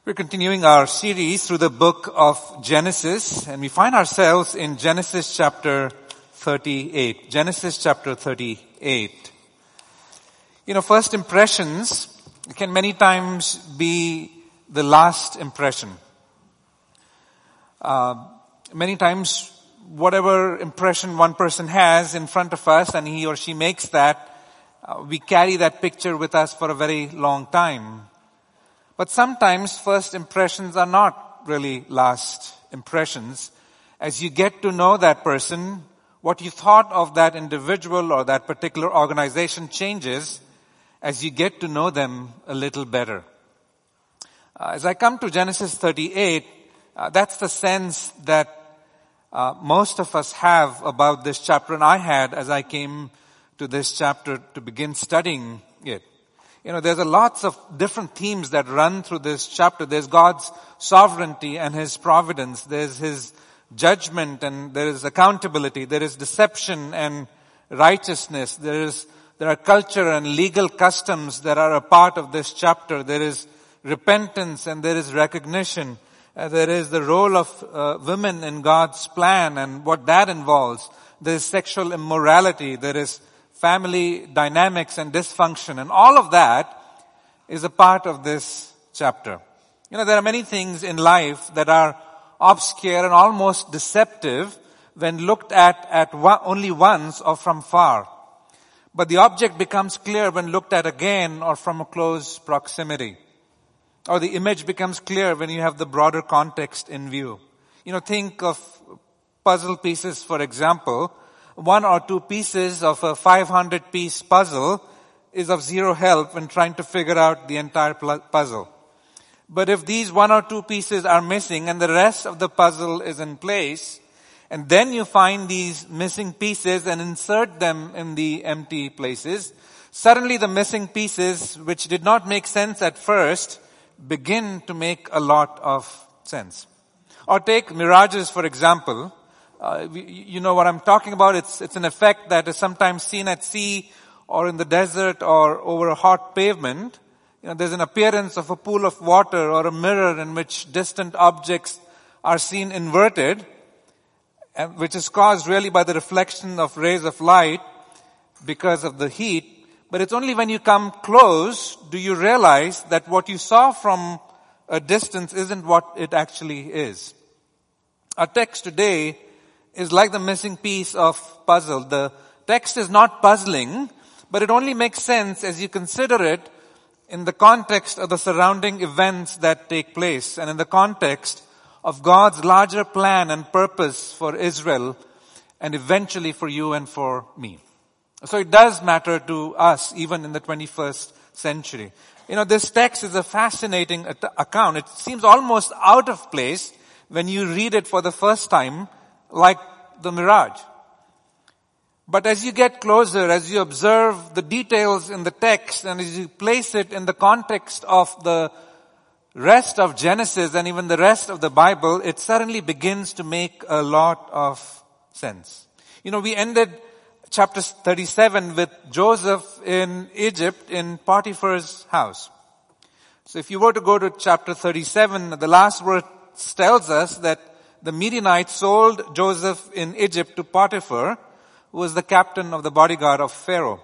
We're continuing our series through the book of Genesis, and we find ourselves in Genesis chapter 38. Genesis chapter 38. First impressions can many times be the last impression. Many times, whatever impression one person has in front of us and he or she makes that, we carry that picture with us for a very long time. But sometimes first impressions are not really last impressions. As you get to know that person, what you thought of that individual or that particular organization changes as you get to know them a little better. As I come to Genesis 38, that's the sense that most of us have about this chapter, and I had as I came to this chapter to begin studying it. There's lots of different themes that run through this chapter. There's God's sovereignty and His providence. There's His judgment and there is accountability. There is deception and righteousness. There are culture and legal customs that are a part of this chapter. There is repentance and there is recognition. There is the role of women in God's plan and what that involves. There is sexual immorality. There is family dynamics and dysfunction, and all of that is a part of this chapter. There are many things in life that are obscure and almost deceptive when looked at only once or from far. But the object becomes clear when looked at again or from a close proximity. Or the image becomes clear when you have the broader context in view. Think of puzzle pieces, for example. One or two pieces of a 500-piece puzzle is of zero help when trying to figure out the entire puzzle. But if these one or two pieces are missing and the rest of the puzzle is in place, and then you find these missing pieces and insert them in the empty places, suddenly the missing pieces, which did not make sense at first, begin to make a lot of sense. Or take mirages, for example. You know what I'm talking about. It's an effect that is sometimes seen at sea or in the desert or over a hot pavement. There's an appearance of a pool of water or a mirror in which distant objects are seen inverted, and which is caused really by the reflection of rays of light because of the heat. But it's only when you come close do you realize that what you saw from a distance isn't what it actually is. Our text today is like the missing piece of puzzle. The text is not puzzling, but it only makes sense as you consider it in the context of the surrounding events that take place and in the context of God's larger plan and purpose for Israel and eventually for you and for me. So it does matter to us even in the 21st century. This text is a fascinating account. It seems almost out of place when you read it for the first time, like the mirage. But as you get closer, as you observe the details in the text and as you place it in the context of the rest of Genesis and even the rest of the Bible, it suddenly begins to make a lot of sense. We ended chapter 37 with Joseph in Egypt in Potiphar's house. So if you were to go to chapter 37, the last verse tells us that the Midianites sold Joseph in Egypt to Potiphar, who was the captain of the bodyguard of Pharaoh.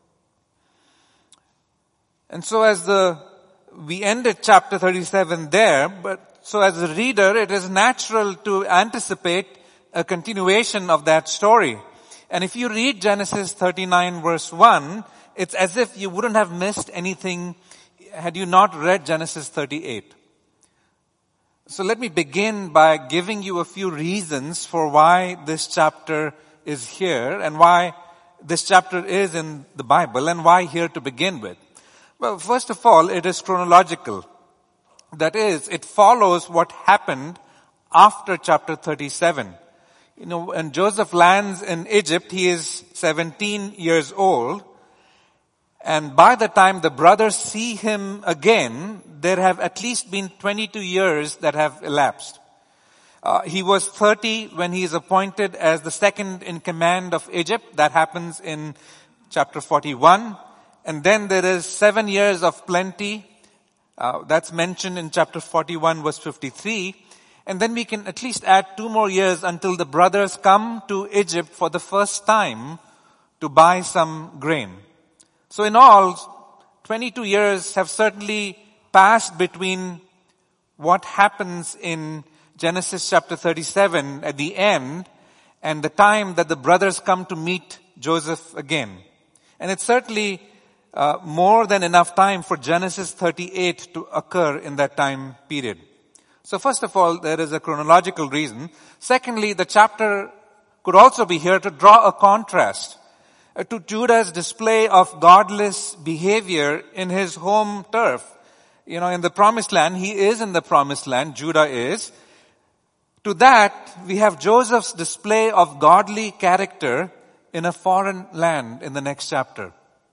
And so we ended chapter 37 there, so as a reader, it is natural to anticipate a continuation of that story. And if you read Genesis 39 verse 1, it's as if you wouldn't have missed anything had you not read Genesis 38. So let me begin by giving you a few reasons for why this chapter is here and why this chapter is in the Bible and why here to begin with. Well, first of all, it is chronological. That is, it follows what happened after chapter 37. When Joseph lands in Egypt, he is 17 years old. And by the time the brothers see him again, there have at least been 22 years that have elapsed. He was 30 when he is appointed as the second in command of Egypt. That happens in chapter 41. And then there is 7 years of plenty. That's mentioned in chapter 41 verse 53. And then we can at least add 2 more years until the brothers come to Egypt for the first time to buy some grain. So in all, 22 years have certainly passed between what happens in Genesis chapter 37 at the end and the time that the brothers come to meet Joseph again. And it's certainly more than enough time for Genesis 38 to occur in that time period. So first of all, there is a chronological reason. Secondly, the chapter could also be here to draw a contrast to Judah's display of godless behavior in his home turf. In the promised land, he is in the promised land, Judah is. To that, we have Joseph's display of godly character in a foreign land in the next chapter.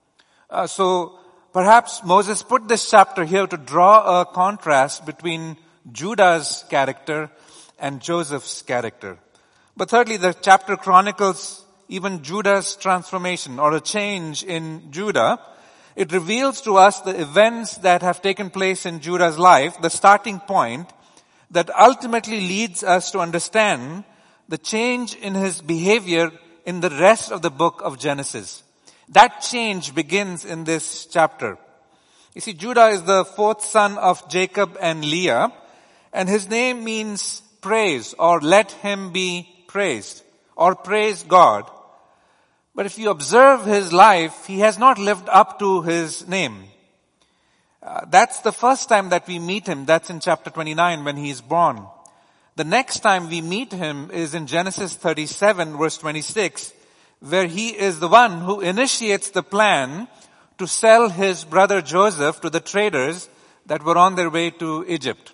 So perhaps Moses put this chapter here to draw a contrast between Judah's character and Joseph's character. But thirdly, the chapter chronicles even Judah's transformation or a change in Judah. It reveals to us the events that have taken place in Judah's life, the starting point that ultimately leads us to understand the change in his behavior in the rest of the book of Genesis. That change begins in this chapter. You see, Judah is the 4th son of Jacob and Leah, and his name means praise or let him be praised or praise God. But if you observe his life, he has not lived up to his name. That's the first time that we meet him. That's in chapter 29 when he is born. The next time we meet him is in Genesis 37 verse 26, where he is the one who initiates the plan to sell his brother Joseph to the traders that were on their way to Egypt.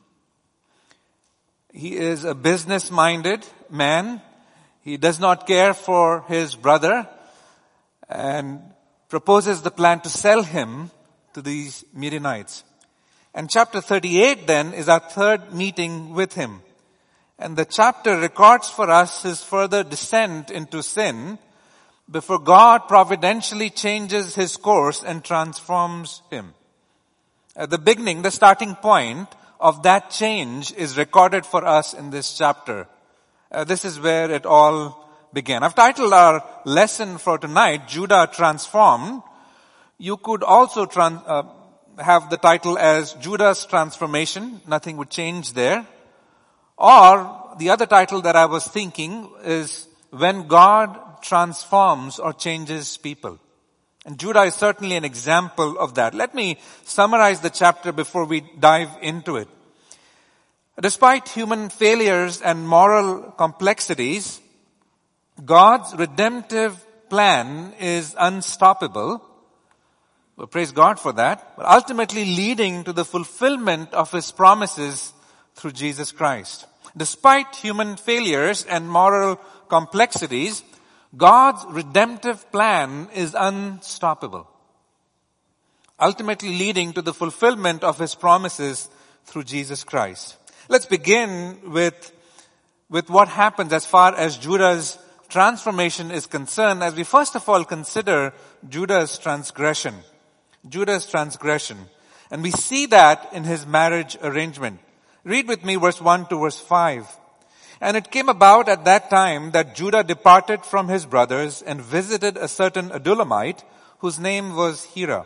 He is a business-minded man. He does not care for his brother and proposes the plan to sell him to these Midianites. And chapter 38 then is our third meeting with him. And the chapter records for us his further descent into sin before God providentially changes his course and transforms him. At the beginning, the starting point of that change is recorded for us in this chapter. This is where it all began. I've titled our lesson for tonight, Judah Transformed. You could also have the title as Judah's Transformation. Nothing would change there. Or the other title that I was thinking is When God Transforms or Changes People. And Judah is certainly an example of that. Let me summarize the chapter before we dive into it. Despite human failures and moral complexities, God's redemptive plan is unstoppable. Well, praise God for that. But ultimately leading to the fulfillment of his promises through Jesus Christ. Despite human failures and moral complexities, God's redemptive plan is unstoppable, ultimately leading to the fulfillment of his promises through Jesus Christ. Let's begin with what happens as far as Judah's transformation is concerned, as we first of all consider Judah's transgression. Judah's transgression. And we see that in his marriage arrangement. Read with me verse 1 to verse 5. And it came about at that time that Judah departed from his brothers and visited a certain Adullamite whose name was Hira.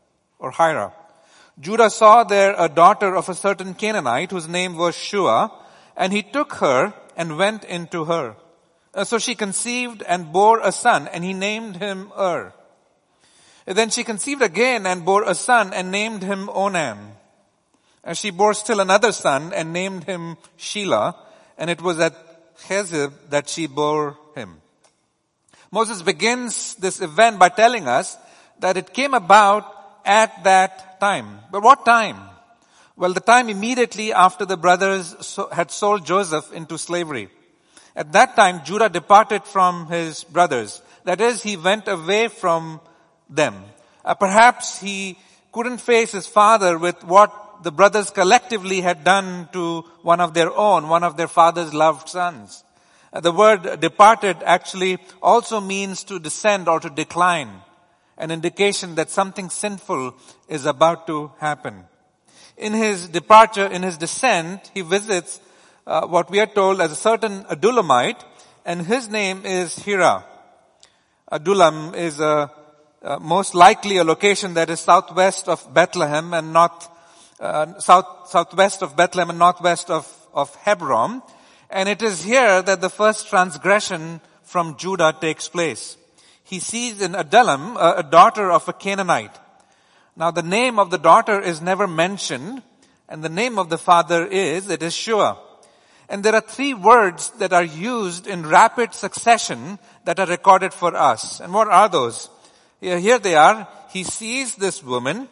Judah saw there a daughter of a certain Canaanite whose name was Shua, and he took her and went into her. So she conceived and bore a son, and he named him Then she conceived again and bore a son and named him Onan. And she bore still another son and named him Shelah, and it was at Chezib that she bore him. Moses begins this event by telling us that it came about at that time. But what time? Well, the time immediately after the brothers had sold Joseph into slavery. At that time, Judah departed from his brothers. That is, he went away from them. Perhaps he couldn't face his father with what the brothers collectively had done to one of their father's loved sons. The word departed actually also means to descend or to decline, an indication that something sinful is about to happen. in his departure, in his descent, he visits what we are told as a certain Adullamite, and his name is Hira. Adullam is most likely a location that is southwest of Bethlehem and southwest of Bethlehem and northwest of Hebron. And it is here that the first transgression from Judah takes place. He sees in Adullam a daughter of a Canaanite. Now the name of the daughter is never mentioned, and the name of the father is Shua. And there are 3 words that are used in rapid succession that are recorded for us. And what are those? Here they are. He sees this woman.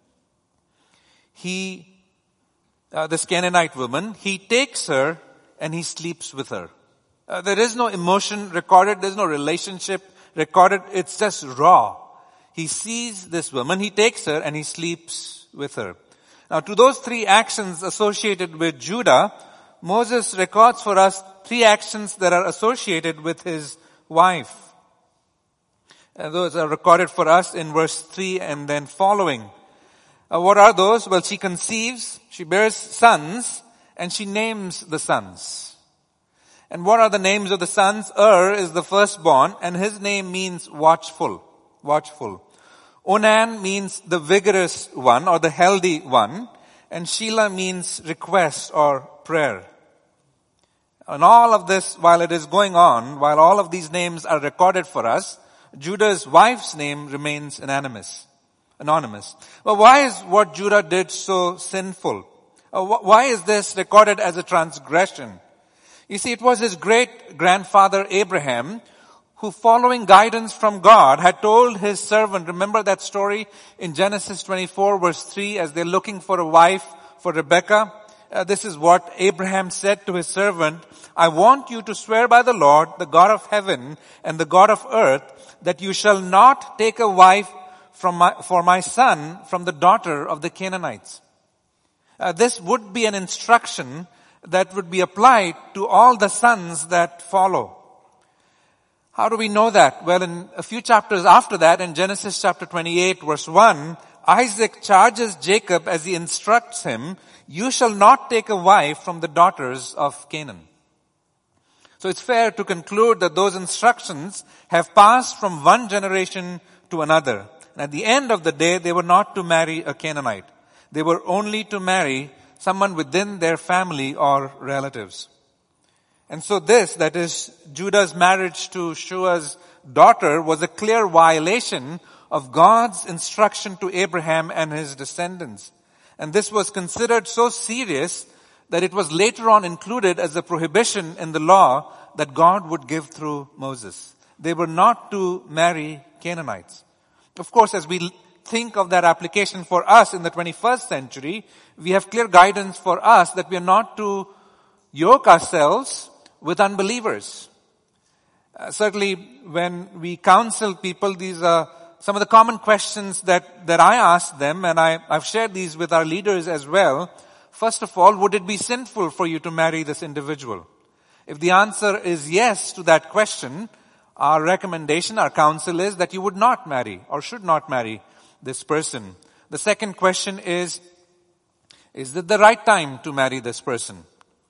This Canaanite woman, he takes her and he sleeps with her. There is no emotion recorded. There's no relationship recorded. It's just raw. He sees this woman, he takes her and he sleeps with her. Now to those 3 actions associated with Judah, Moses records for us 3 actions that are associated with his wife. And those are recorded for us in verse 3 and then following. What are those? Well, she conceives, she bears sons, and she names the sons. And what are the names of the sons? Is the firstborn, and his name means watchful. Watchful. Onan means the vigorous one or the healthy one, and Shelah means request or prayer. And all of this, while it is going on, while all of these names are recorded for us, Judah's wife's name remains anonymous. Well, why is what Judah did so sinful? Why is this recorded as a transgression? You see, it was his great-grandfather Abraham who, following guidance from God, had told his servant, remember that story in Genesis 24 verse 3, as they're looking for a wife for Rebekah? This is what Abraham said to his servant, I want you to swear by the Lord, the God of heaven and the God of earth, that you shall not take a wife for my son from the daughter of the Canaanites. This would be an instruction that would be applied to all the sons that follow. How do we know that? Well, in a few chapters after that, in Genesis chapter 28 verse 1, Isaac charges Jacob as he instructs him, you shall not take a wife from the daughters of Canaan. So it's fair to conclude that those instructions have passed from one generation to another. And at the end of the day, they were not to marry a Canaanite. They were only to marry someone within their family or relatives. And so that is Judah's marriage to Shua's daughter, was a clear violation of God's instruction to Abraham and his descendants. And this was considered so serious that it was later on included as a prohibition in the law that God would give through Moses. They were not to marry Canaanites. Of course, as we think of that application for us in the 21st century, we have clear guidance for us that we are not to yoke ourselves with unbelievers. Certainly, when we counsel people, these are some of the common questions that I ask them, and I've shared these with our leaders as well. First of all, would it be sinful for you to marry this individual? If the answer is yes to that question, our recommendation, our counsel is that you would not marry or should not marry this person. The second question is it the right time to marry this person?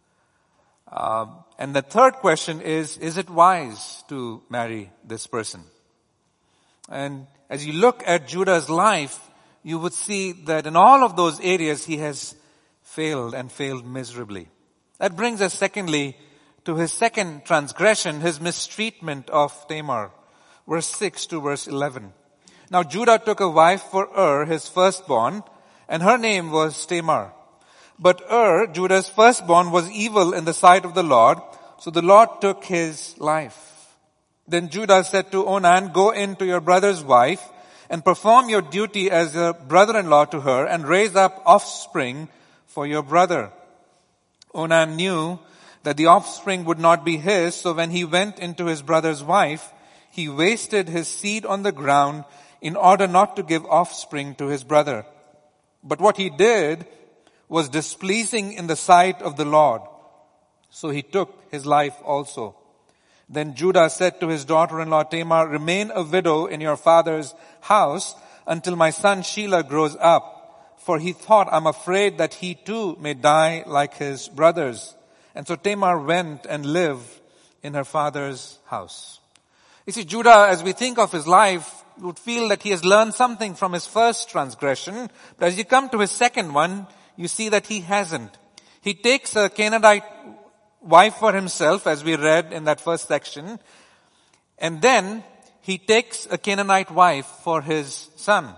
And the third question is it wise to marry this person? And as you look at Judah's life, you would see that in all of those areas he has failed and failed miserably. That brings us secondly to his second transgression, his mistreatment of Tamar. Verse 6 to verse 11. Now Judah took a wife for his firstborn, and her name was Tamar. But Judah's firstborn, was evil in the sight of the Lord, so the Lord took his life. Then Judah said to Onan, go in to your brother's wife and perform your duty as a brother-in-law to her and raise up offspring for your brother. Onan knew that the offspring would not be his, so when he went into his brother's wife, he wasted his seed on the ground in order not to give offspring to his brother. But what he did was displeasing in the sight of the Lord. So he took his life also. Then Judah said to his daughter-in-law Tamar, remain a widow in your father's house until my son Shelah grows up. for he thought, I'm afraid that he too may die like his brothers. And so Tamar went and lived in her father's house. You see, Judah, as we think of his life, would feel that he has learned something from his first transgression. But as you come to his second one, you see that he hasn't. He takes a Canaanite wife for himself, as we read in that first section. And then he takes a Canaanite wife for his son.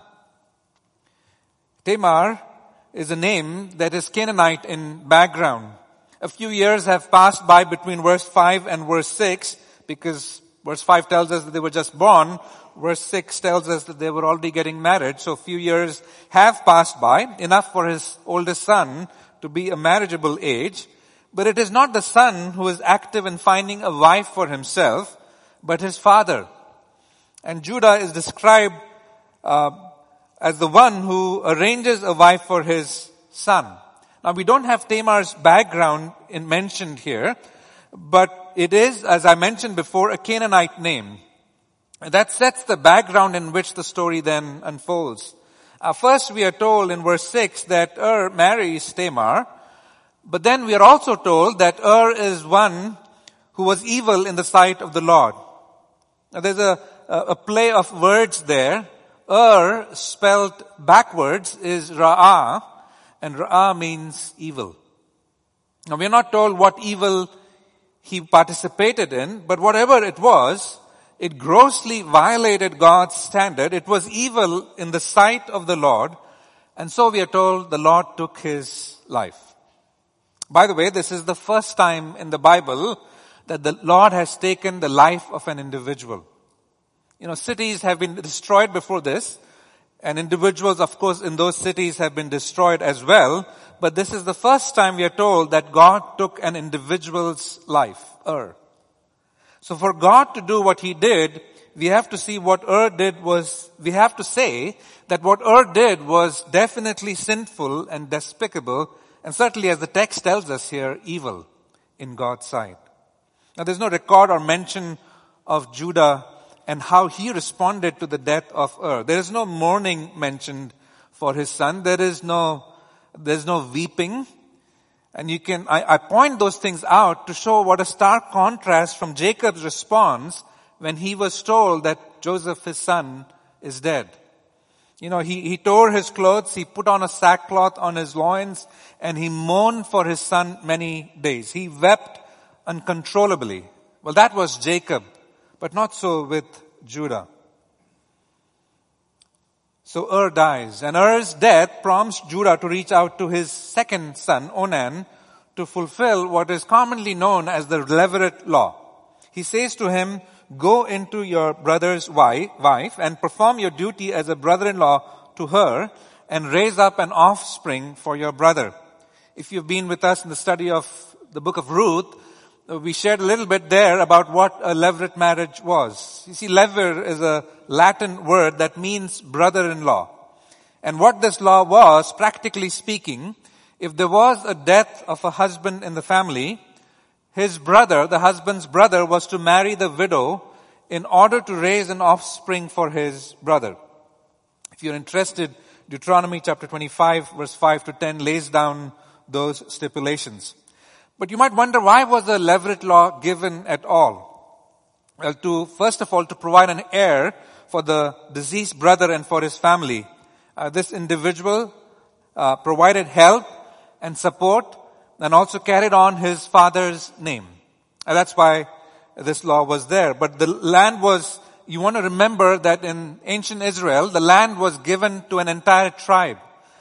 Tamar is a name that is Canaanite in background. A few years have passed by between verse 5 and verse 6, because verse 5 tells us that they were just born. Verse 6 tells us that they were already getting married. So a few years have passed by, enough for his oldest son to be a marriageable age. But it is not the son who is active in finding a wife for himself, but his father. And Judah is described as the one who arranges a wife for his son. Now we don't have Tamar's background mentioned here, but it is, as I mentioned before, a Canaanite name. That sets the background in which the story then unfolds. First we are told in verse 6 that marries Tamar, but then we are also told that is one who was evil in the sight of the Lord. Now there's a play of words there. Spelled backwards is Ra'ah, and Ra'ah means evil. Now we are not told what evil he participated in, but whatever it was, it grossly violated God's standard. It was evil in the sight of the Lord, and so we are told the Lord took his life. By the way, this is the first time in the Bible that the Lord has taken the life of an individual. Cities have been destroyed before this, and individuals, of course, in those cities have been destroyed as well. But this is the first time we are told that God took an individual's life, So for God to do what he did, we have to see what we have to say that what did was definitely sinful and despicable, and certainly, as the text tells us here, evil in God's sight. Now there's no record or mention of Judah and how he responded to the death of There is no mourning mentioned for his son. There's no weeping. And I point those things out to show what a stark contrast from Jacob's response when he was told that Joseph, his son, is dead. He tore his clothes, he put on a sackcloth on his loins, and he mourned for his son many days. He wept uncontrollably. Well, that was Jacob. But not so with Judah. So dies, and Er's death prompts Judah to reach out to his second son, Onan, to fulfill what is commonly known as the Levirate law. He says to him, go into your brother's wife and perform your duty as a brother-in-law to her and raise up an offspring for your brother. If you've been with us in the study of the book of Ruth, we shared a little bit there about what a levirate marriage was. You see, levir is a Latin word that means brother-in-law. And what this law was, practically speaking, if there was a death of a husband in the family, his brother, the husband's brother, was to marry the widow in order to raise an offspring for his brother. If you're interested, Deuteronomy chapter 25 verse 5 to 10 lays down those stipulations. But you might wonder, why was the levirate law given at all? Well, first of all, to provide an heir for the deceased brother and for his family. This individual provided help and support and also carried on his father's name. And that's why this law was there. But the land you want to remember that in ancient Israel, the land was given to an entire tribe.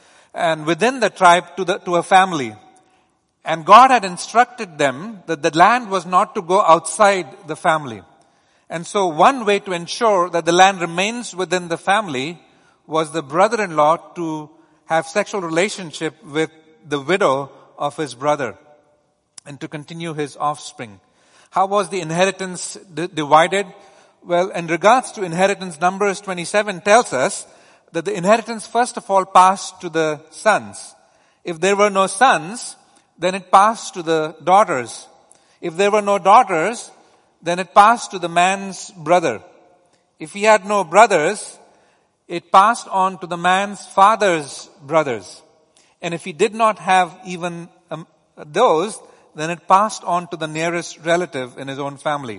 And within the tribe to a family. And God had instructed them that the land was not to go outside the family. And so one way to ensure that the land remains within the family was the brother-in-law to have sexual relationship with the widow of his brother and to continue his offspring. How was the inheritance divided? Well, in regards to inheritance, Numbers 27 tells us that the inheritance first of all passed to the sons. If there were no sons, then it passed to the daughters. If there were no daughters, then it passed to the man's brother. If he had no brothers, it passed on to the man's father's brothers. And if he did not have even those, then it passed on to the nearest relative in his own family.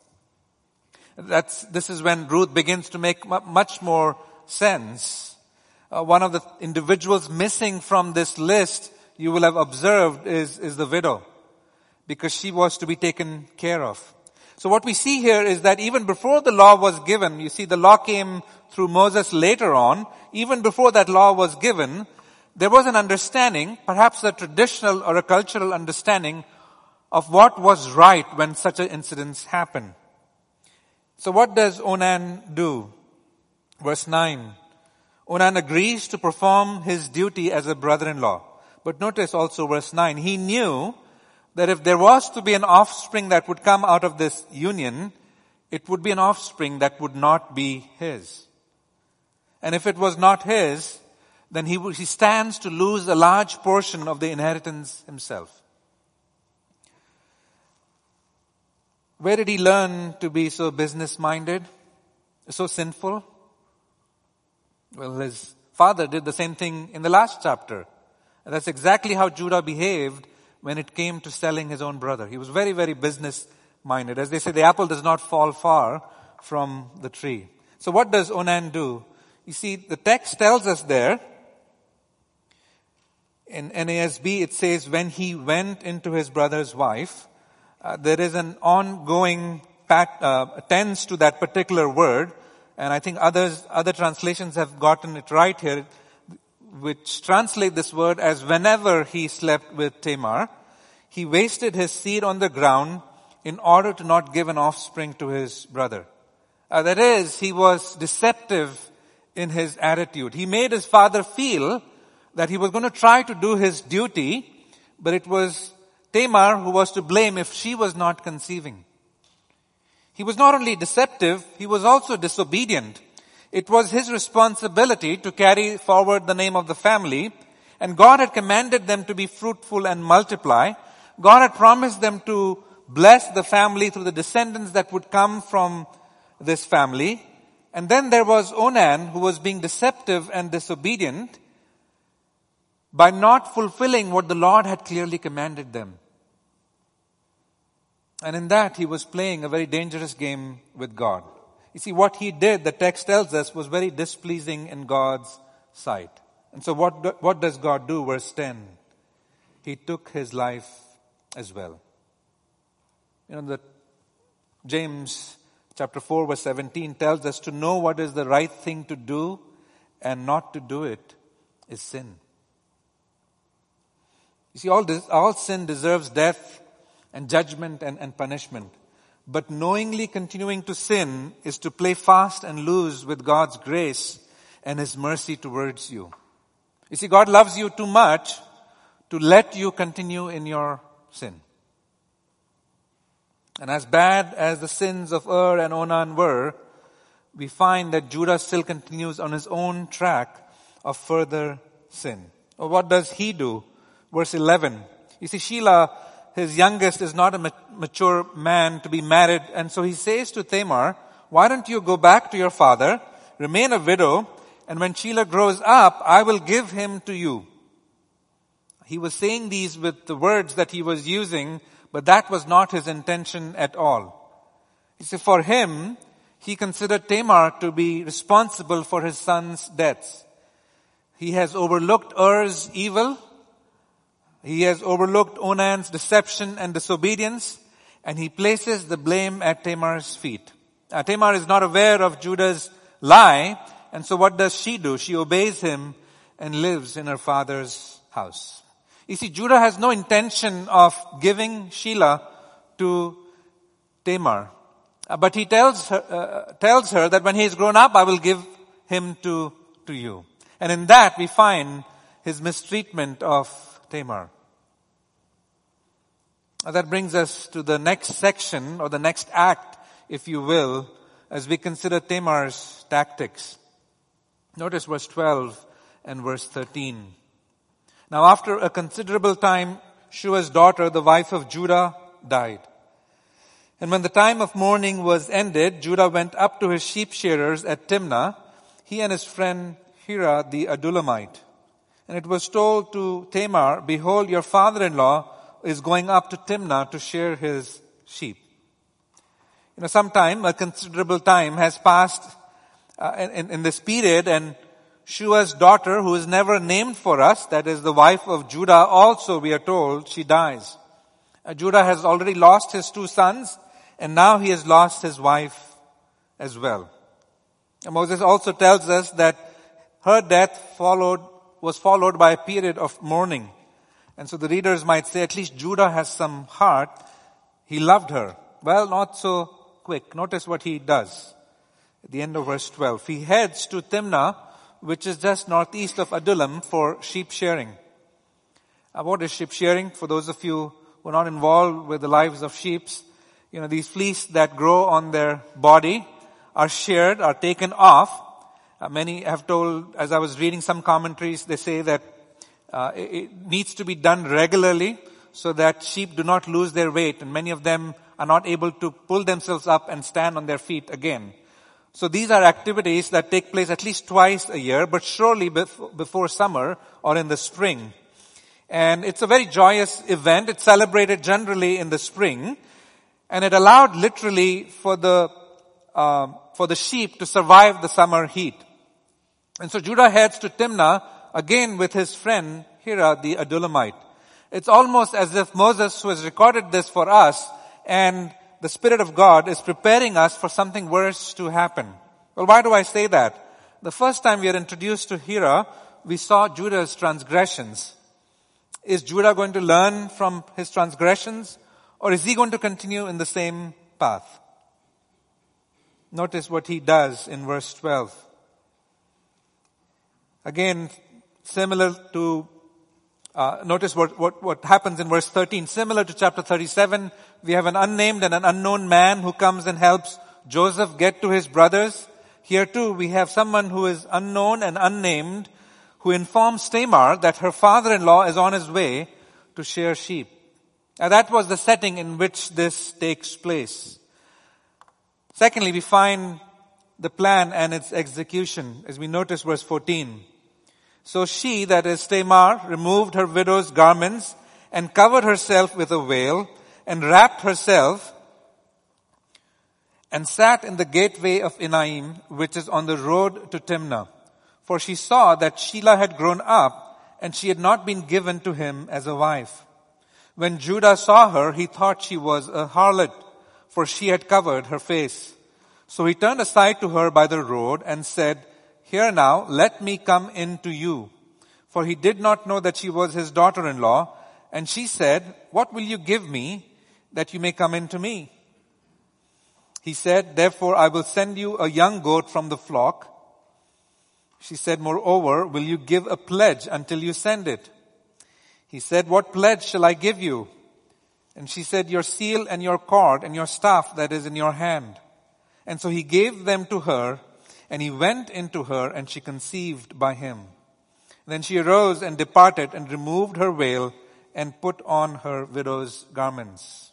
This is when Ruth begins to make much more sense. One of the individuals missing from this list, you will have observed, is the widow, because she was to be taken care of. So what we see here is that even before the law was given, you see the law came through Moses later on, even before that law was given, there was an understanding, perhaps a traditional or a cultural understanding, of what was right when such an incident happened. So what does Onan do? Verse 9. Onan agrees to perform his duty as a brother-in-law. But notice also verse 9. He knew that if there was to be an offspring that would come out of this union, it would be an offspring that would not be his. And if it was not his, then he stands to lose a large portion of the inheritance himself. Where did he learn to be so business-minded, so sinful? Well, his father did the same thing in the last chapter. And that's exactly how Judah behaved when it came to selling his own brother. He was very, very business-minded. As they say, the apple does not fall far from the tree. So what does Onan do? You see, the text tells us there, in NASB it says, when he went into his brother's wife. There is an ongoing tense to that particular word, and I think other translations have gotten it right here, which translate this word as whenever he slept with Tamar, he wasted his seed on the ground in order to not give an offspring to his brother. That is, he was deceptive in his attitude. He made his father feel that he was going to try to do his duty, but it was Tamar who was to blame if she was not conceiving. He was not only deceptive, he was also disobedient. It was his responsibility to carry forward the name of the family, and God had commanded them to be fruitful and multiply. God had promised them to bless the family through the descendants that would come from this family. And then there was Onan, who was being deceptive and disobedient by not fulfilling what the Lord had clearly commanded them. And in that, he was playing a very dangerous game with God. You see, what he did, the text tells us, was very displeasing in God's sight. And so what does God do? Verse 10. He took his life as well. James chapter 4 verse 17 tells us to know what is the right thing to do and not to do it is sin. You see, all sin deserves death and judgment and punishment. But knowingly continuing to sin is to play fast and loose with God's grace and His mercy towards you. You see, God loves you too much to let you continue in your sin. And as bad as the sins of and Onan were, we find that Judah still continues on his own track of further sin. Well, what does he do? Verse 11. You see, Shelah, his youngest, is not a mature man to be married. And so he says to Tamar, why don't you go back to your father, remain a widow, and when Shelah grows up, I will give him to you. He was saying these with the words that he was using, but that was not his intention at all. You see, for him, he considered Tamar to be responsible for his son's deaths. He has overlooked Er's evil. He has overlooked Onan's deception and disobedience, and he places the blame at Tamar's feet. Tamar is not aware of Judah's lie, and so what does she do? She obeys him and lives in her father's house. You see, Judah has no intention of giving Shelah to Tamar. But he tells her that when he is grown up, I will give him to you. And in that we find his mistreatment of Tamar. That brings us to the next section, or the next act, if you will, as we consider Tamar's tactics. Notice verse 12 and verse 13. Now after a considerable time, Shua's daughter, the wife of Judah, died. And when the time of mourning was ended, Judah went up to his sheep shearers at Timnah. he and his friend Hira the Adullamite. And it was told to Tamar, behold, your father-in-law is going up to Timnah to shear his sheep. Sometime, a considerable time has passed in this period, and Shua's daughter, who is never named for us, that is the wife of Judah, also we are told she dies. Judah has already lost his 2 sons, and now he has lost his wife as well. And Moses also tells us that her death was followed by a period of mourning. And so the readers might say, at least Judah has some heart. He loved her. Well, not so quick. Notice what he does at the end of verse 12. He heads to Timnah, which is just northeast of Adullam, for sheep shearing. What is sheep shearing? For those of you who are not involved with the lives of sheep, these fleece that grow on their body are sheared, are taken off. Many have told, as I was reading some commentaries, they say that it needs to be done regularly so that sheep do not lose their weight, and many of them are not able to pull themselves up and stand on their feet again. So these are activities that take place at least twice a year, but surely before summer or in the spring. And it's a very joyous event. It's celebrated generally in the spring, and it allowed literally for the sheep to survive the summer heat. And so Judah heads to Timnah again with his friend Hira the Adullamite. It's almost as if Moses, who has recorded this for us, and the Spirit of God is preparing us for something worse to happen. Well, why do I say that? The first time we are introduced to Hira, we saw Judah's transgressions. Is Judah going to learn from his transgressions, or is he going to continue in the same path? Notice what he does in verse 12. Again, similar to, notice what happens in verse 13. Similar to chapter 37, we have an unnamed and an unknown man who comes and helps Joseph get to his brothers. Here too, we have someone who is unknown and unnamed who informs Tamar that her father-in-law is on his way to shear sheep. Now that was the setting in which this takes place. Secondly, we find the plan and its execution as we notice verse 14. So she, that is Tamar, removed her widow's garments and covered herself with a veil and wrapped herself and sat in the gateway of Enaim, which is on the road to Timnah. For she saw that Shelah had grown up and she had not been given to him as a wife. When Judah saw her, he thought she was a harlot, for she had covered her face. So he turned aside to her by the road and said, Here now, let me come in to you. For he did not know that she was his daughter-in-law. And she said, What will you give me that you may come in to me? He said, Therefore I will send you a young goat from the flock. She said, Moreover, will you give a pledge until you send it? He said, What pledge shall I give you? And she said, Your seal and your cord and your staff that is in your hand. And so he gave them to her, and he went into her, and she conceived by him. Then she arose and departed and removed her veil and put on her widow's garments.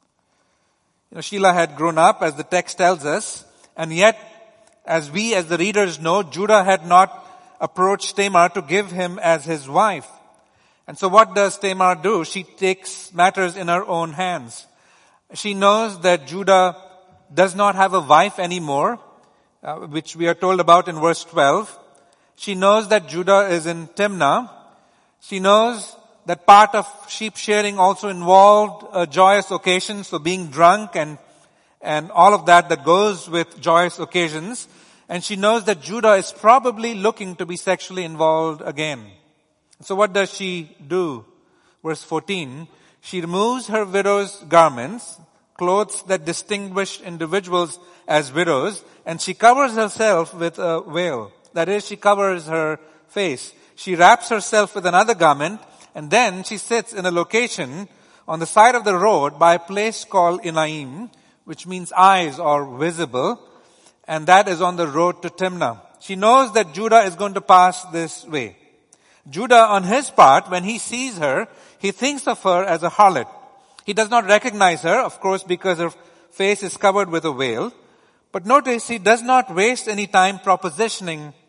Shelah had grown up, as the text tells us, and yet, as the readers know, Judah had not approached Tamar to give him as his wife. And so what does Tamar do? She takes matters in her own hands. She knows that Judah does not have a wife anymore, which we are told about in verse 12. She knows that Judah is in Timnah. She knows that part of sheep shearing also involved a joyous occasion, so being drunk and all of that goes with joyous occasions. And she knows that Judah is probably looking to be sexually involved again. So what does she do? Verse 14, she removes her widow's garments, clothes that distinguished individuals as widows, and she covers herself with a veil. That is, she covers her face. She wraps herself with another garment, and then she sits in a location on the side of the road by a place called Enaim, which means eyes or visible, and that is on the road to Timnah. She knows that Judah is going to pass this way. Judah, on his part, when he sees her, he thinks of her as a harlot. He does not recognize her, of course, because her face is covered with a veil. But notice he does not waste any time propositioning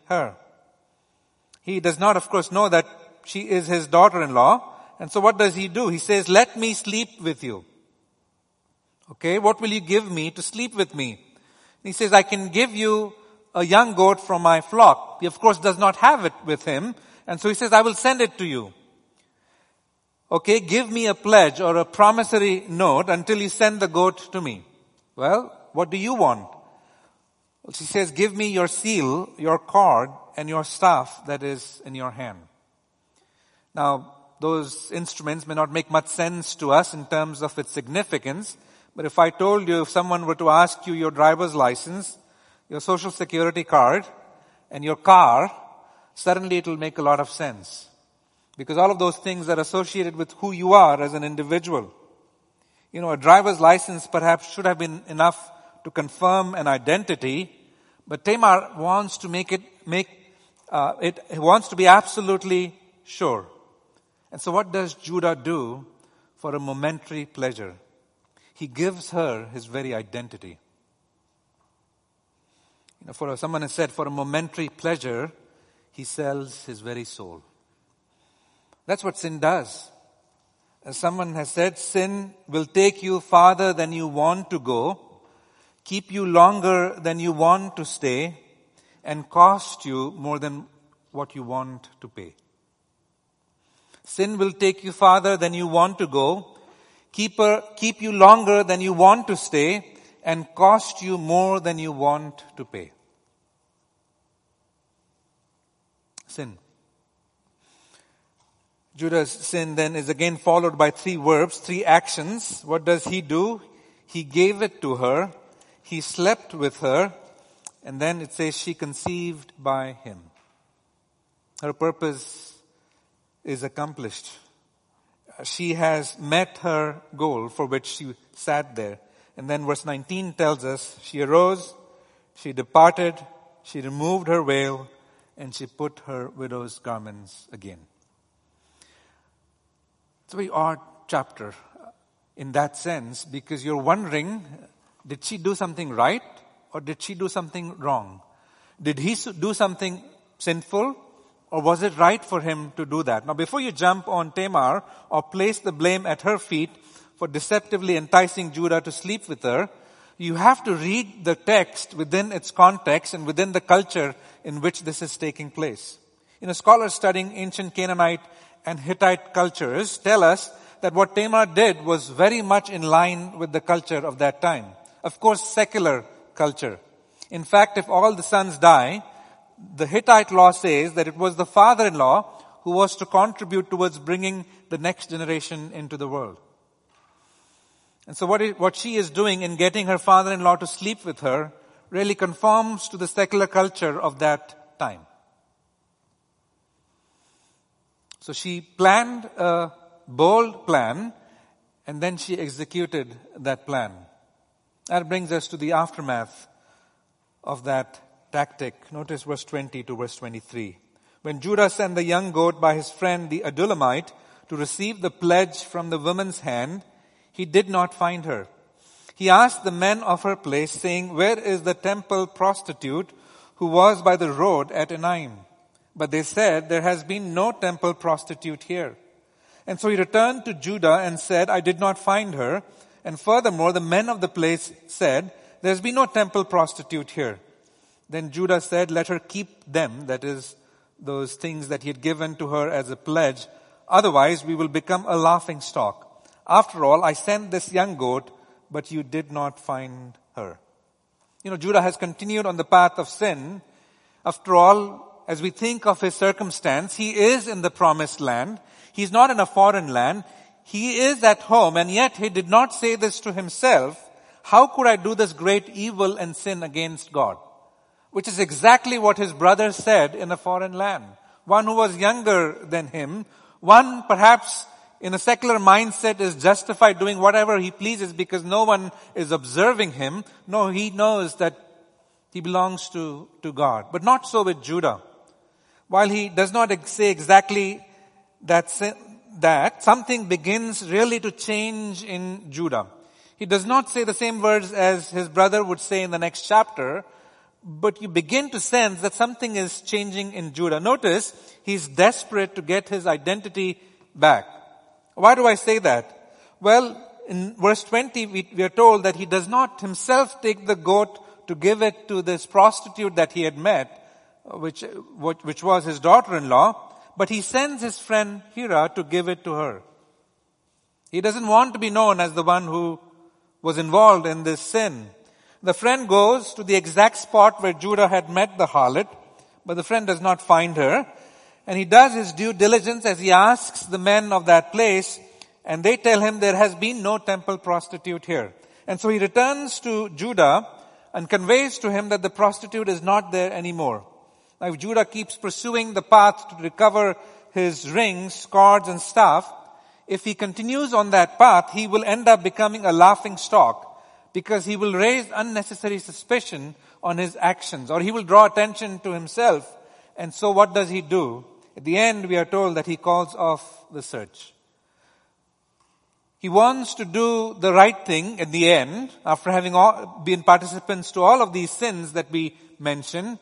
her. He does not, of course, know that she is his daughter-in-law. And so what does he do? He says, let me sleep with you. Okay, what will you give me to sleep with me? He says, I can give you a young goat from my flock. He, of course, does not have it with him. And so he says, I will send it to you. Okay, give me a pledge or a promissory note until you send the goat to me. Well, what do you want? Well, she says, give me your seal, your cord, and your staff that is in your hand. Now, those instruments may not make much sense to us in terms of its significance, but if I told you, if someone were to ask you your driver's license, your social security card, and your car, suddenly it will make a lot of sense. Because all of those things are associated with who you are as an individual. You know, a driver's license perhaps should have been enough to confirm an identity, but Tamar wants to wants to be absolutely sure. And so what does Judah do for a momentary pleasure? He gives her his very identity. You know, someone has said, for a momentary pleasure, he sells his very soul. That's what sin does. As someone has said, sin will take you farther than you want to go, keep you longer than you want to stay, and cost you more than what you want to pay. Sin will take you farther than you want to go, keep you longer than you want to stay, and cost you more than you want to pay. Sin. Judah's sin then is again followed by 3 verbs, 3 actions. What does he do? He gave it to her. He slept with her. And then it says she conceived by him. Her purpose is accomplished. She has met her goal for which she sat there. And then verse 19 tells us, she arose, she departed, she removed her veil, and she put her widow's garments again. It's a very odd chapter in that sense, because you're wondering, did she do something right or did she do something wrong? Did he do something sinful or was it right for him to do that? Now, before you jump on Tamar or place the blame at her feet for deceptively enticing Judah to sleep with her, you have to read the text within its context and within the culture in which this is taking place. You know, scholars studying ancient Canaanite and Hittite cultures tell us that what Tamar did was very much in line with the culture of that time. Of course, secular culture. In fact, if all the sons die, the Hittite law says that it was the father-in-law who was to contribute towards bringing the next generation into the world. And so what she is doing in getting her father-in-law to sleep with her really conforms to the secular culture of that time. So she planned a bold plan, and then she executed that plan. That brings us to the aftermath of that tactic. Notice verse 20 to verse 23. When Judah sent the young goat by his friend the Adullamite to receive the pledge from the woman's hand, he did not find her. He asked the men of her place, saying, "Where is the temple prostitute who was by the road at Enaim?" But they said, "There has been no temple prostitute here." And so he returned to Judah and said, "I did not find her." And furthermore, the men of the place said, "There's been no temple prostitute here." Then Judah said, "Let her keep them," that is, those things that he had given to her as a pledge. "Otherwise, we will become a laughing stock. After all, I sent this young goat, but you did not find her." You know, Judah has continued on the path of sin. After all, as we think of his circumstance, he is in the promised land. He's not in a foreign land. He is at home, and yet he did not say this to himself, "How could I do this great evil and sin against God?" Which is exactly what his brother said in a foreign land. One who was younger than him, one perhaps in a secular mindset is justified doing whatever he pleases because no one is observing him. No, he knows that he belongs to God. But not so with Judah. While he does not say exactly that, something begins really to change in Judah. He does not say the same words as his brother would say in the next chapter, But you begin to sense that something is changing in Judah. Notice, he's desperate to get his identity back. Why do I say that? Well, in verse 20, we are told that he does not himself take the goat to give it to this prostitute that he had met, which was his daughter-in-law, but he sends his friend Hira to give it to her. He doesn't want to be known as the one who was involved in this sin. The friend goes to the exact spot where Judah had met the harlot, but the friend does not find her. And he does his due diligence as he asks the men of that place, and they tell him there has been no temple prostitute here. And so he returns to Judah and conveys to him that the prostitute is not there anymore. Now if Judah keeps pursuing the path to recover his rings, cords and staff, if he continues on that path, he will end up becoming a laughing stock, because he will raise unnecessary suspicion on his actions, or he will draw attention to himself. And so what does he do? At the end, we are told that he calls off the search. He wants to do the right thing at the end, after having been participants to all of these sins that we mentioned.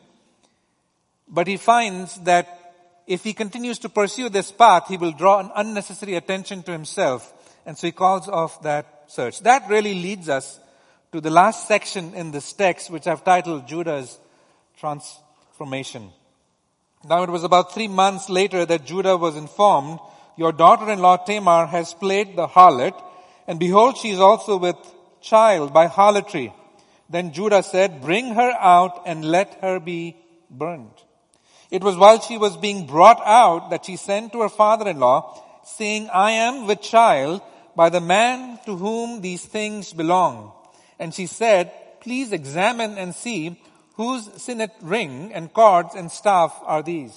But he finds that if he continues to pursue this path, he will draw an unnecessary attention to himself. And so he calls off that search. That really leads us to the last section in this text, which I've titled Judah's Transformation. Now it was about 3 months later that Judah was informed, your daughter-in-law Tamar has played the harlot, and behold, she is also with child by harlotry. Then Judah said, bring her out and let her be burned. It was while she was being brought out that she sent to her father-in-law, saying, I am with child by the man to whom these things belong. And she said, please examine and see whose signet ring and cords and staff are these.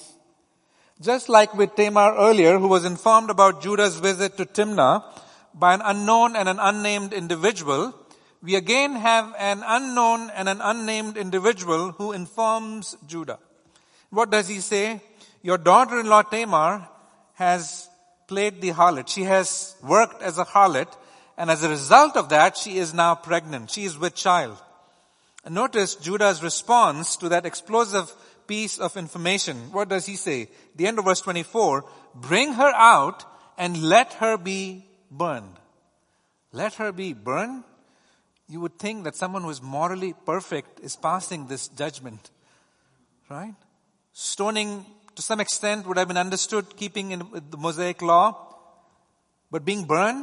Just like with Tamar earlier, who was informed about Judah's visit to Timnah by an unknown and an unnamed individual, we again have an unknown and an unnamed individual who informs Judah. What does he say? Your daughter-in-law Tamar has played the harlot. She has worked as a harlot, and as a result of that, she is now pregnant. She is with child. And notice Judah's response to that explosive piece of information. What does he say? The end of verse 24, bring her out and let her be burned. Let her be burned? You would think that someone who is morally perfect is passing this judgment. Right? Stoning to some extent would have been understood, keeping in with the Mosaic law. But being burned?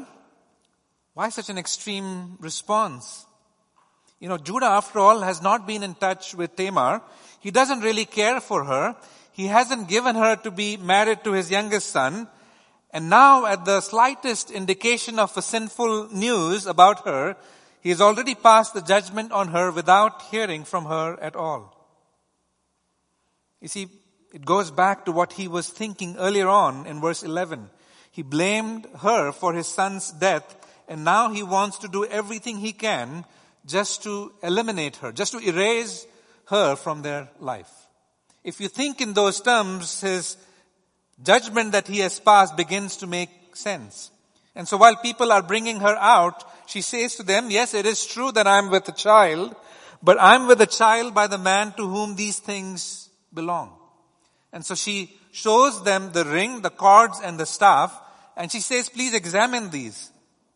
Why such an extreme response? Judah, after all, has not been in touch with Tamar. He doesn't really care for her. He hasn't given her to be married to his youngest son. And now, at the slightest indication of a sinful news about her, he has already passed the judgment on her without hearing from her at all. You see, it goes back to what he was thinking earlier on in verse 11. He blamed her for his son's death, and now he wants to do everything he can just to eliminate her, just to erase her from their life. If you think in those terms, his judgment that he has passed begins to make sense. And so while people are bringing her out, she says to them, yes, it is true that I'm with a child, but I'm with a child by the man to whom these things belong. And so she shows them the ring, the cords, and the staff, and she says, please examine these.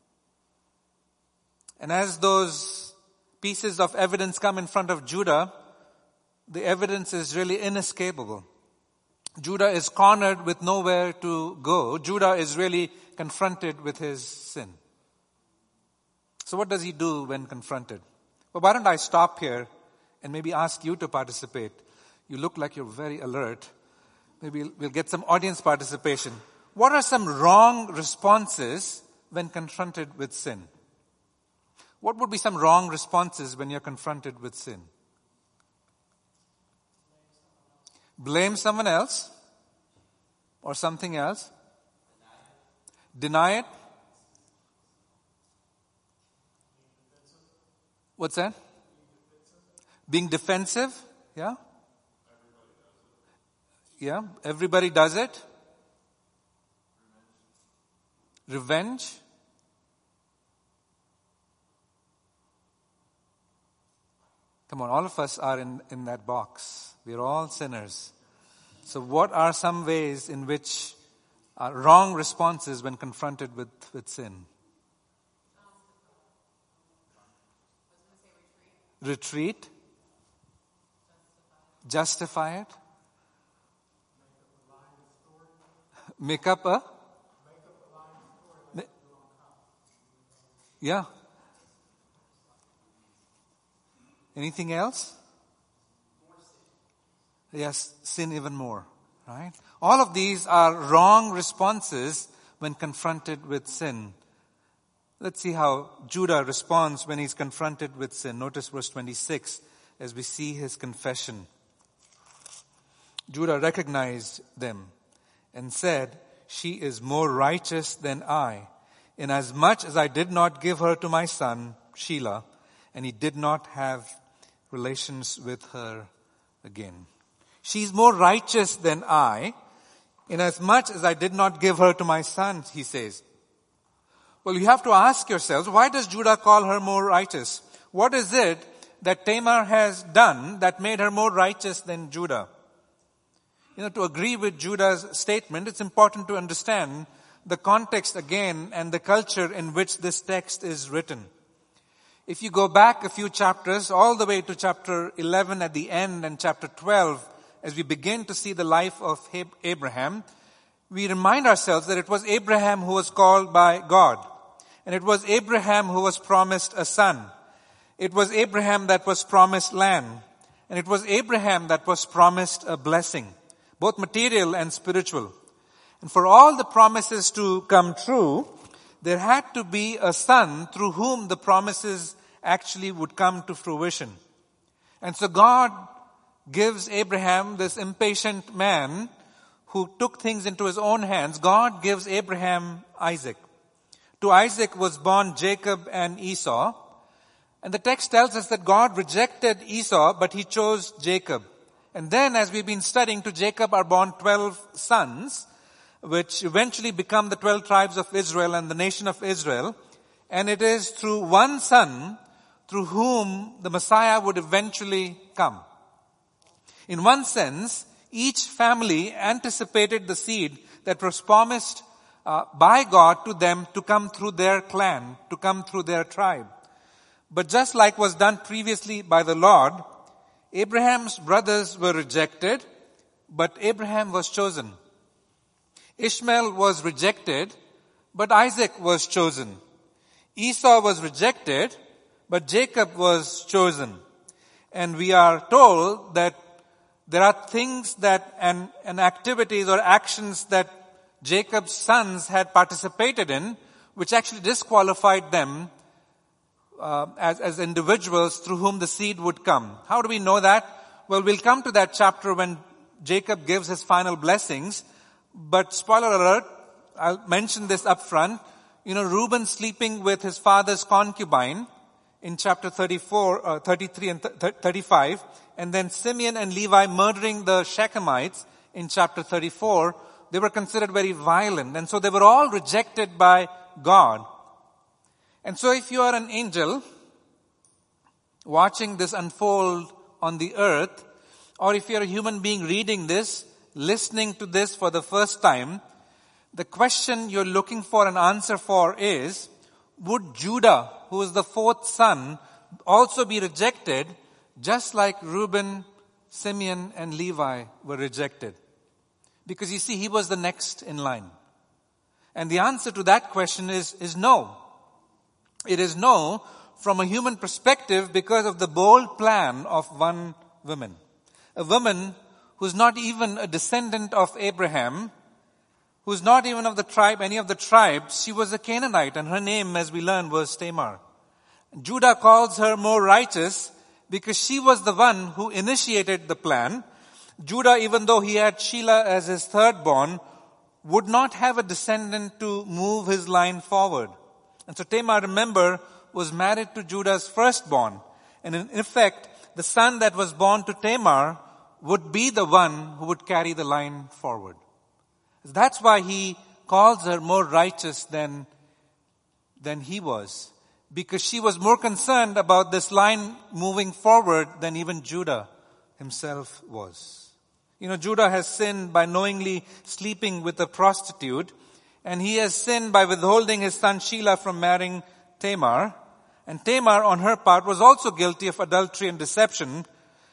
And as those pieces of evidence come in front of Judah, the evidence is really inescapable. Judah is cornered with nowhere to go. Judah is really confronted with his sin. So what does he do when confronted? Well, why don't I stop here and maybe ask you to participate? You look like you're very alert. Maybe we'll get some audience participation. What are some wrong responses when confronted with sin? What would be some wrong responses when you're confronted with sin? Blame someone else or something else. Deny it. What's that? Being defensive. Yeah. Yeah. Everybody does it. Revenge. Come on, all of us are in that box. We're all sinners. So what are some ways in which wrong responses when confronted with sin? Retreat. Justify it. Make up a? Yeah. Anything else? Yes, sin even more, right? All of these are wrong responses when confronted with sin. Let's see how Judah responds when he's confronted with sin. Notice verse 26 as we see his confession. Judah recognized them and said, "She is more righteous than I, inasmuch as I did not give her to my son, Shelah, and he did not have relations with her again." She's more righteous than I, inasmuch as I did not give her to my son, he says. Well, you have to ask yourselves, why does Judah call her more righteous? What is it that Tamar has done that made her more righteous than Judah? To agree with Judah's statement, it's important to understand the context again and the culture in which this text is written. If you go back a few chapters, all the way to chapter 11 at the end and chapter 12, as we begin to see the life of Abraham, we remind ourselves that it was Abraham who was called by God. And it was Abraham who was promised a son. It was Abraham that was promised land. And it was Abraham that was promised a blessing, both material and spiritual. And for all the promises to come true, there had to be a son through whom the promises actually would come to fruition. And so God gives Abraham, this impatient man who took things into his own hands, God gives Abraham Isaac. To Isaac was born Jacob and Esau. And the text tells us that God rejected Esau, but he chose Jacob. And then, as we've been studying, to Jacob are born 12 sons, which eventually become the 12 tribes of Israel and the nation of Israel. And it is through one son through whom the Messiah would eventually come. In one sense, each family anticipated the seed that was promised by God to them to come through their clan, to come through their tribe. But just like was done previously by the Lord, Abraham's brothers were rejected, but Abraham was chosen. Ishmael was rejected, but Isaac was chosen. Esau was rejected, but Jacob was chosen. And we are told that there are things that and activities or actions that Jacob's sons had participated in, which actually disqualified them as individuals through whom the seed would come. How do we know that? Well, we'll come to that chapter when Jacob gives his final blessings. But spoiler alert, I'll mention this up front. Reuben sleeping with his father's concubine in chapter 33 and 35. And then Simeon and Levi murdering the Shechemites in chapter 34. They were considered very violent. And so they were all rejected by God. And so if you are an angel watching this unfold on the earth, or if you're a human being reading this, listening to this for the first time, the question you're looking for an answer for is, would Judah, who is the fourth son, also be rejected just like Reuben, Simeon, and Levi were rejected? Because you see, he was the next in line. And the answer to that question is no. It is no from a human perspective because of the bold plan of one woman. A woman who's not even a descendant of Abraham, who's not even of the tribe, any of the tribes. She was a Canaanite, and her name, as we learned, was Tamar. Judah calls her more righteous because she was the one who initiated the plan. Judah, even though he had Shelah as his third born, would not have a descendant to move his line forward. And so Tamar, remember, was married to Judah's firstborn. And in effect, the son that was born to Tamar would be the one who would carry the line forward. That's why he calls her more righteous than he was. because she was more concerned about this line moving forward than even Judah himself was. Judah has sinned by knowingly sleeping with a prostitute, and he has sinned by withholding his son Shelah from marrying Tamar. And Tamar, on her part, was also guilty of adultery and deception.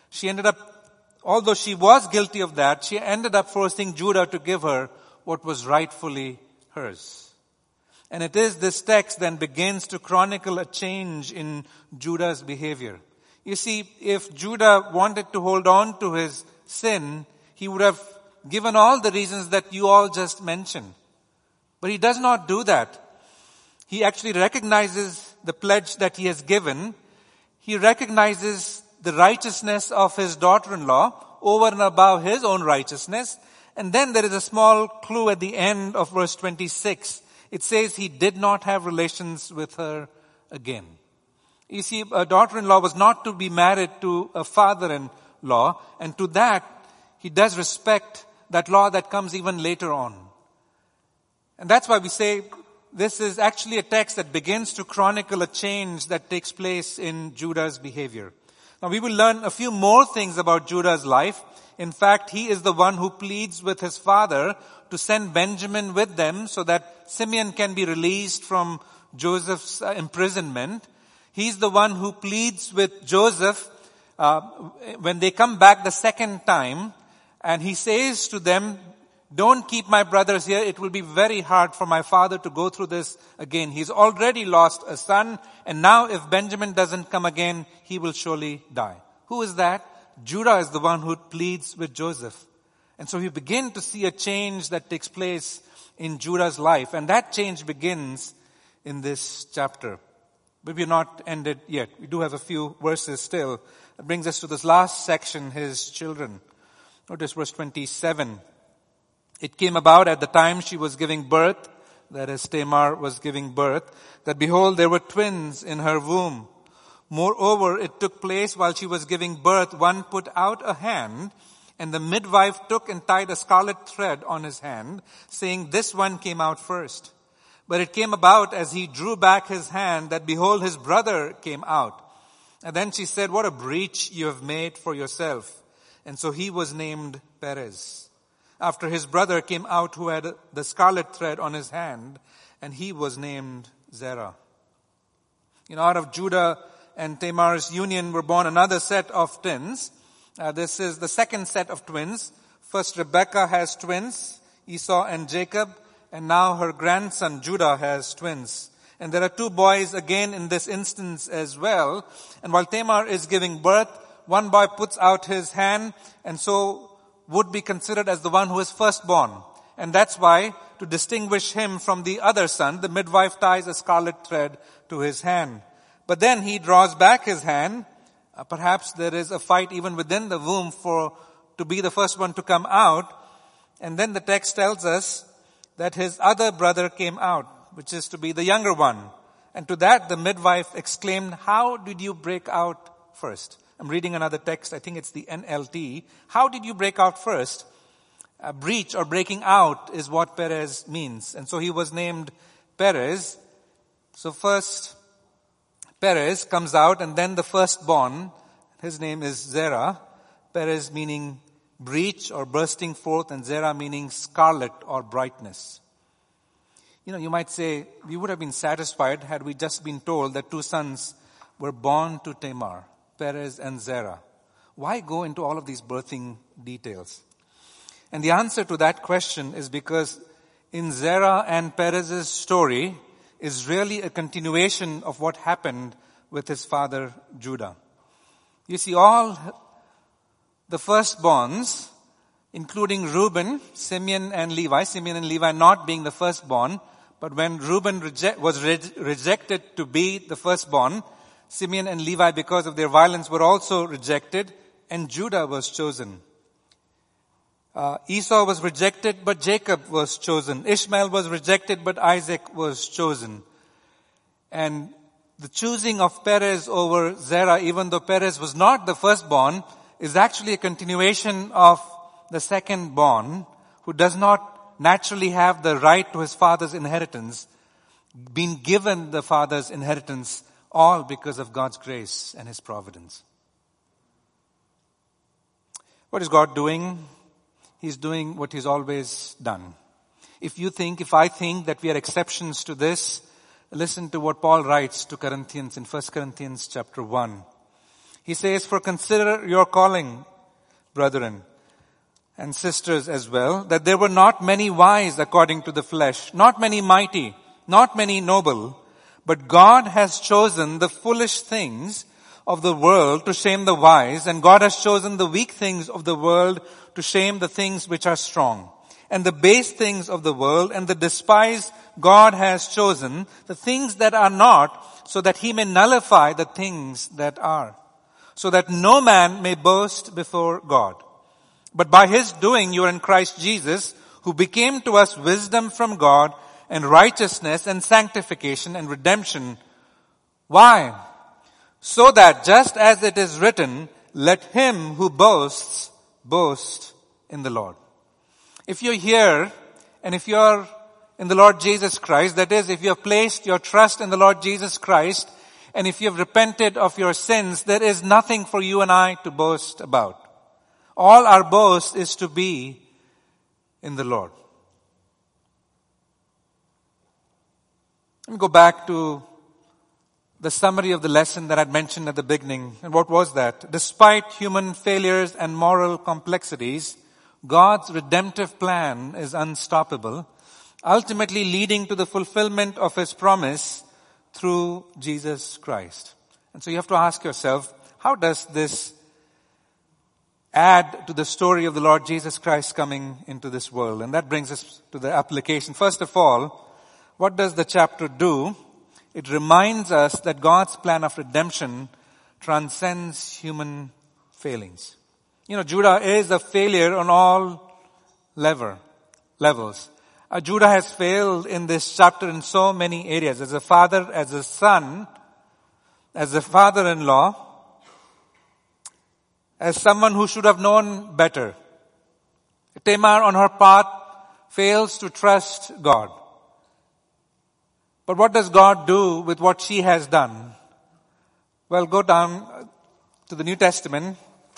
Although she was guilty of that, she ended up forcing Judah to give her what was rightfully hers. And it is this text then begins to chronicle a change in Judah's behavior. You see, if Judah wanted to hold on to his sin, he would have given all the reasons that you all just mentioned. But he does not do that. He actually recognizes the pledge that he has given. He recognizes the righteousness of his daughter-in-law over and above his own righteousness. And then there is a small clue at the end of verse 26. It says he did not have relations with her again. You see, a daughter-in-law was not to be married to a father-in-law, and to that, he does respect that law that comes even later on. And that's why we say this is actually a text that begins to chronicle a change that takes place in Judah's behavior. Now we will learn a few more things about Judah's life. In fact, he is the one who pleads with his father to send Benjamin with them so that Simeon can be released from Joseph's imprisonment. He's the one who pleads with Joseph when they come back the second time, and he says to them, "Don't keep my brothers here. It will be very hard for my father to go through this again. He's already lost a son, and now if Benjamin doesn't come again, he will surely die." Who is that? Judah is the one who pleads with Joseph. And so we begin to see a change that takes place in Judah's life. And that change begins in this chapter. But we're not ended yet. We do have a few verses still. That brings us to this last section, his children. Notice verse 27. It came about at the time she was giving birth, that is Tamar was giving birth, that behold, there were twins in her womb. Moreover, it took place while she was giving birth, one put out a hand, and the midwife took and tied a scarlet thread on his hand, saying, "This one came out first." But it came about as he drew back his hand that behold, his brother came out. And then she said, "What a breach you have made for yourself." And so he was named Perez. After his brother came out who had the scarlet thread on his hand, and he was named Zerah. Out of Judah and Tamar's union were born another set of twins. This is the second set of twins. First Rebekah has twins, Esau and Jacob, and now her grandson Judah has twins. And there are two boys again in this instance as well. And while Tamar is giving birth, one boy puts out his hand and so would be considered as the one who is firstborn. And that's why, to distinguish him from the other son, the midwife ties a scarlet thread to his hand. But then he draws back his hand. Perhaps there is a fight even within the womb to be the first one to come out. And then the text tells us that his other brother came out, which is to be the younger one. And to that the midwife exclaimed, "How did you break out first?" I'm reading another text. I think it's the NLT. How did you break out first? A breach or breaking out is what Perez means. And so he was named Perez. So first Perez comes out, and then the firstborn, his name is Zerah. Perez meaning breach or bursting forth, and Zerah meaning scarlet or brightness. You might say, we would have been satisfied had we just been told that two sons were born to Tamar, Perez and Zerah. Why go into all of these birthing details? And the answer to that question is because in Zerah and Perez's story is really a continuation of what happened with his father Judah. You see, all the firstborns, including Reuben, Simeon and Levi not being the firstborn, but when Reuben was rejected to be the firstborn, Simeon and Levi, because of their violence, were also rejected, and Judah was chosen. Esau was rejected, but Jacob was chosen. Ishmael was rejected, but Isaac was chosen. And the choosing of Perez over Zerah, even though Perez was not the firstborn, is actually a continuation of the secondborn, who does not naturally have the right to his father's inheritance. been given the Father's inheritance, all because of God's grace and His providence. What is God doing? He's doing what He's always done. If I think that we are exceptions to this, listen to what Paul writes to Corinthians in 1 Corinthians chapter 1. He says, "For consider your calling, brethren and sisters as well, that there were not many wise according to the flesh, not many mighty, not many noble, but God has chosen the foolish things of the world to shame the wise, and God has chosen the weak things of the world to shame the things which are strong. And the base things of the world and the despised God has chosen, the things that are not, so that He may nullify the things that are, so that no man may boast before God. But by His doing you are in Christ Jesus, who became to us wisdom from God, and righteousness and sanctification and redemption." Why? "So that just as it is written, let him who boasts, boast in the Lord." If you're here, and if you're in the Lord Jesus Christ, that is, if you have placed your trust in the Lord Jesus Christ, and if you have repented of your sins, there is nothing for you and I to boast about. All our boast is to be in the Lord. Let me go back to the summary of the lesson that I'd mentioned at the beginning. And what was that? Despite human failures and moral complexities, God's redemptive plan is unstoppable, ultimately leading to the fulfillment of His promise through Jesus Christ. And so you have to ask yourself, how does this add to the story of the Lord Jesus Christ coming into this world? And that brings us to the application. First of all, what does the chapter do? It reminds us that God's plan of redemption transcends human failings. Judah is a failure on all levels. Judah has failed in this chapter in so many areas. As a father, as a son, as a father-in-law, as someone who should have known better. Tamar on her path fails to trust God. But what does God do with what she has done? Well, go down to the New Testament.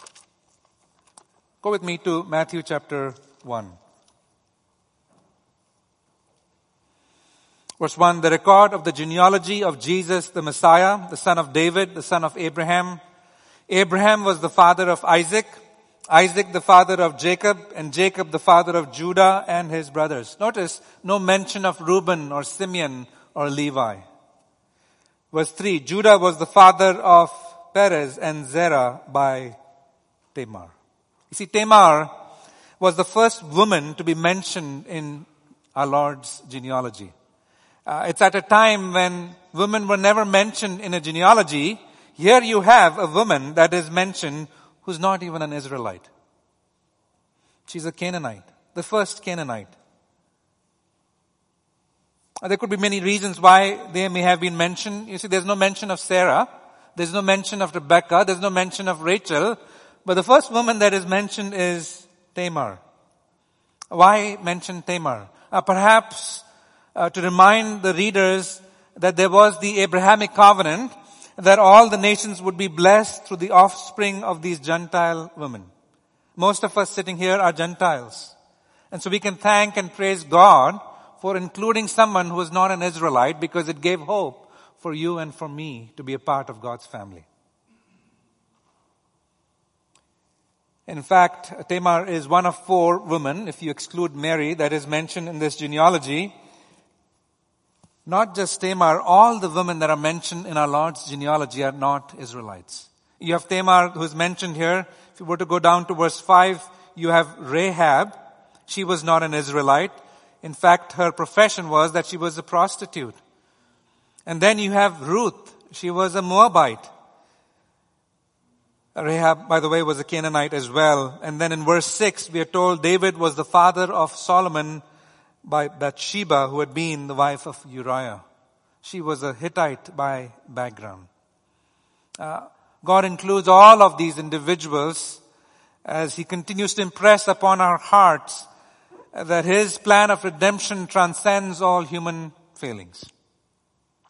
Go with me to Matthew chapter 1. Verse 1, the record of the genealogy of Jesus the Messiah, the son of David, the son of Abraham. Abraham was the father of Isaac, Isaac the father of Jacob, and Jacob the father of Judah and his brothers. Notice, no mention of Reuben or Simeon or Levi. Verse 3, Judah was the father of Perez and Zerah by Tamar. You see, Tamar was the first woman to be mentioned in our Lord's genealogy. It's at a time when women were never mentioned in a genealogy. Here you have a woman that is mentioned who's not even an Israelite. She's a Canaanite, the first Canaanite. There could be many reasons why they may have been mentioned. You see, there's no mention of Sarah. There's no mention of Rebecca. There's no mention of Rachel. But the first woman that is mentioned is Tamar. Why mention Tamar? Perhaps to remind the readers that there was the Abrahamic covenant that all the nations would be blessed through the offspring of these Gentile women. Most of us sitting here are Gentiles. And so we can thank and praise God for including someone who is not an Israelite, because it gave hope for you and for me to be a part of God's family. In fact, Tamar is one of 4 women, if you exclude Mary, that is mentioned in this genealogy. Not just Tamar, all the women that are mentioned in our Lord's genealogy are not Israelites. You have Tamar, who is mentioned here. If you were to go down to verse 5, you have Rahab. She was not an Israelite. In fact, her profession was that she was a prostitute. And then you have Ruth. She was a Moabite. Rahab, by the way, was a Canaanite as well. And then in verse 6, we are told David was the father of Solomon by Bathsheba, who had been the wife of Uriah. She was a Hittite by background. God includes all of these individuals as He continues to impress upon our hearts that His plan of redemption transcends all human failings.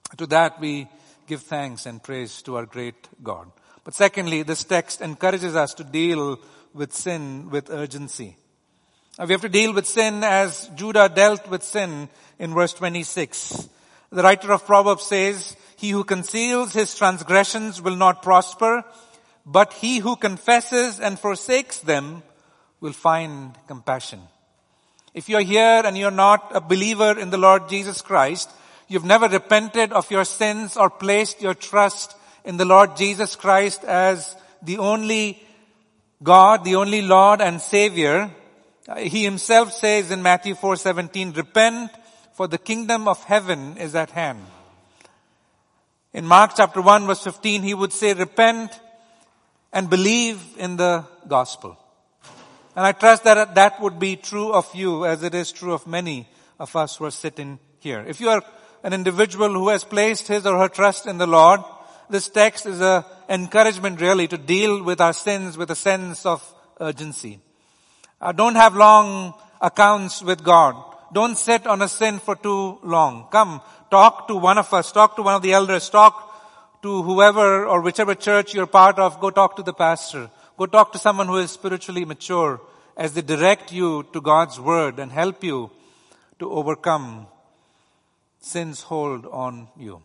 To that we give thanks and praise to our great God. But secondly, this text encourages us to deal with sin with urgency. We have to deal with sin as Judah dealt with sin in verse 26. The writer of Proverbs says, "He who conceals his transgressions will not prosper, but he who confesses and forsakes them will find compassion." If you're here and you're not a believer in the Lord Jesus Christ, you've never repented of your sins or placed your trust in the Lord Jesus Christ as the only God, the only Lord and Savior, He Himself says in Matthew 4:17, "Repent, for the kingdom of heaven is at hand." In Mark chapter 1 verse 15, He would say, "Repent and believe in the gospel." And I trust that that would be true of you as it is true of many of us who are sitting here. If you are an individual who has placed his or her trust in the Lord, this text is an encouragement really to deal with our sins with a sense of urgency. Don't have long accounts with God. Don't sit on a sin for too long. Come, talk to one of us, talk to one of the elders, talk to whoever or whichever church you're part of. Go talk to the pastor. Go talk to someone who is spiritually mature as they direct you to God's word and help you to overcome sin's hold on you.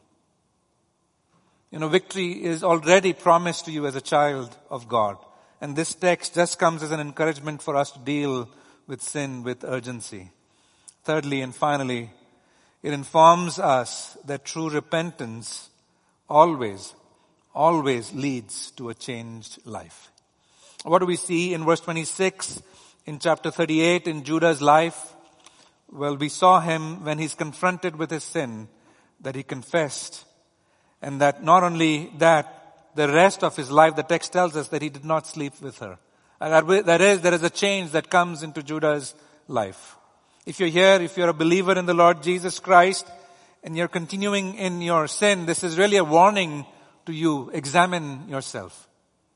Victory is already promised to you as a child of God. And this text just comes as an encouragement for us to deal with sin with urgency. Thirdly and finally, it informs us that true repentance always leads to a changed life. What do we see in verse 26 in chapter 38 in Judah's life? Well, we saw him when he's confronted with his sin, that he confessed. And that not only that, the rest of his life, the text tells us that he did not sleep with her. And there is a change that comes into Judah's life. If you're here, if you're a believer in the Lord Jesus Christ, and you're continuing in your sin, this is really a warning to you. Examine yourself.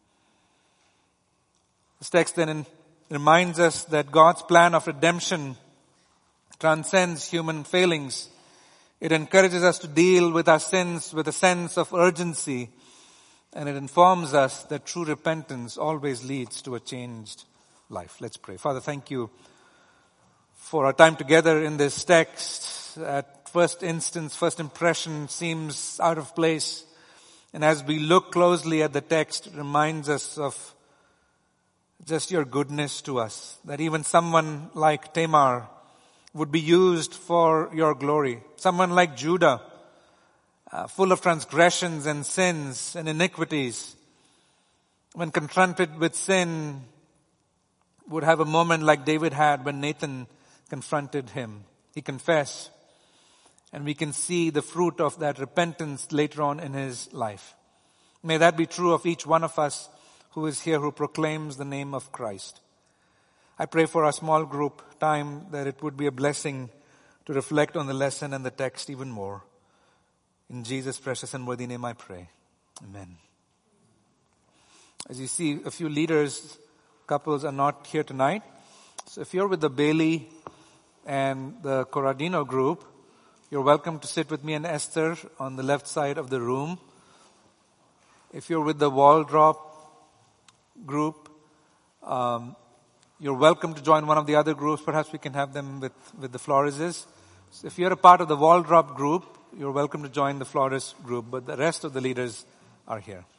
This text then reminds us that God's plan of redemption transcends human failings. It encourages us to deal with our sins with a sense of urgency, and it informs us that true repentance always leads to a changed life. Let's pray. Father, thank you for our time together in this text. At first instance, first impression seems out of place. And as we look closely at the text, it reminds us of just your goodness to us. That even someone like Tamar would be used for your glory. Someone like Judah, full of transgressions and sins and iniquities, when confronted with sin, would have a moment like David had when Nathan confronted him. He confessed, and we can see the fruit of that repentance later on in his life. May that be true of each one of us who is here, who proclaims the name of Christ. I pray for our small group time that it would be a blessing to reflect on the lesson and the text even more. In Jesus' precious and worthy name I pray. Amen. As you see, a few leaders, couples are not here tonight. So if you're with the Bailey and the Corradino group, you're welcome to sit with me and Esther on the left side of the room. If you're with the Waldrop group, you're welcome to join one of the other groups. Perhaps we can have them with the Flores. So if you're a part of the Waldrop group, you're welcome to join the Flores group, but the rest of the leaders are here.